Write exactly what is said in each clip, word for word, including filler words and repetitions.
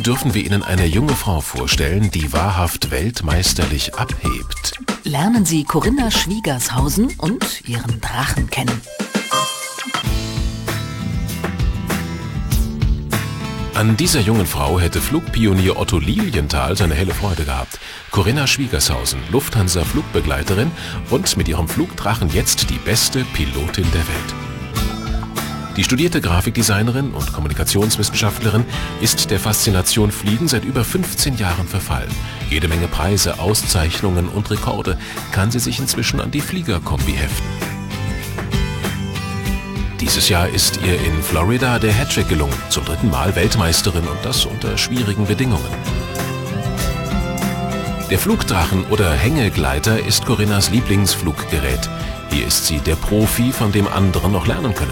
dürfen wir Ihnen eine junge Frau vorstellen, die wahrhaft weltmeisterlich abhebt. Lernen Sie Corinna Schwiegershausen und ihren Drachen kennen. An dieser jungen Frau hätte Flugpionier Otto Lilienthal seine helle Freude gehabt. Corinna Schwiegershausen, Lufthansa-Flugbegleiterin und mit ihrem Flugdrachen jetzt die beste Pilotin der Welt. Die studierte Grafikdesignerin und Kommunikationswissenschaftlerin ist der Faszination Fliegen seit über fünfzehn Jahren verfallen. Jede Menge Preise, Auszeichnungen und Rekorde kann sie sich inzwischen an die Fliegerkombi heften. Dieses Jahr ist ihr in Florida der Hattrick gelungen, zum dritten Mal Weltmeisterin und das unter schwierigen Bedingungen. Der Flugdrachen oder Hängegleiter ist Corinnas Lieblingsfluggerät. Hier ist sie der Profi, von dem andere noch lernen können.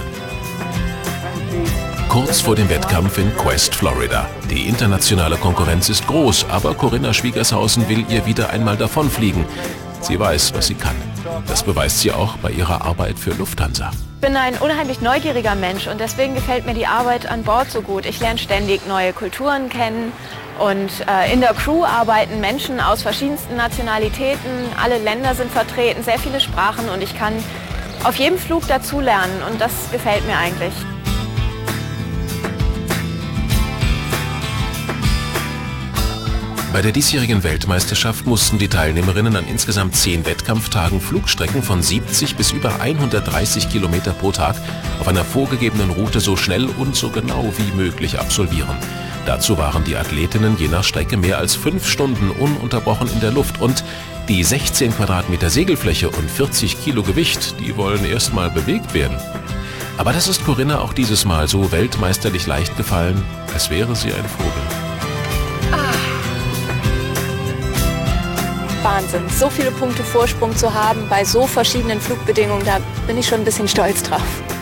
Kurz vor dem Wettkampf in Quest, Florida. Die internationale Konkurrenz ist groß, aber Corinna Schwiegershausen will ihr wieder einmal davonfliegen. Sie weiß, was sie kann. Das beweist sie auch bei ihrer Arbeit für Lufthansa. Ich bin ein unheimlich neugieriger Mensch und deswegen gefällt mir die Arbeit an Bord so gut. Ich lerne ständig neue Kulturen kennen und äh, in der Crew arbeiten Menschen aus verschiedensten Nationalitäten. Alle Länder sind vertreten, sehr viele Sprachen und ich kann auf jedem Flug dazulernen und das gefällt mir eigentlich. Bei der diesjährigen Weltmeisterschaft mussten die Teilnehmerinnen an insgesamt zehn Wettkampftagen Flugstrecken von siebzig bis über hundertdreißig Kilometer pro Tag auf einer vorgegebenen Route so schnell und so genau wie möglich absolvieren. Dazu waren die Athletinnen je nach Strecke mehr als fünf Stunden ununterbrochen in der Luft und die sechzehn Quadratmeter Segelfläche und vierzig Kilo Gewicht, die wollen erstmal bewegt werden. Aber das ist Corinna auch dieses Mal so weltmeisterlich leicht gefallen, als wäre sie ein Vogel. Wahnsinn, so viele Punkte Vorsprung zu haben bei so verschiedenen Flugbedingungen, da bin ich schon ein bisschen stolz drauf.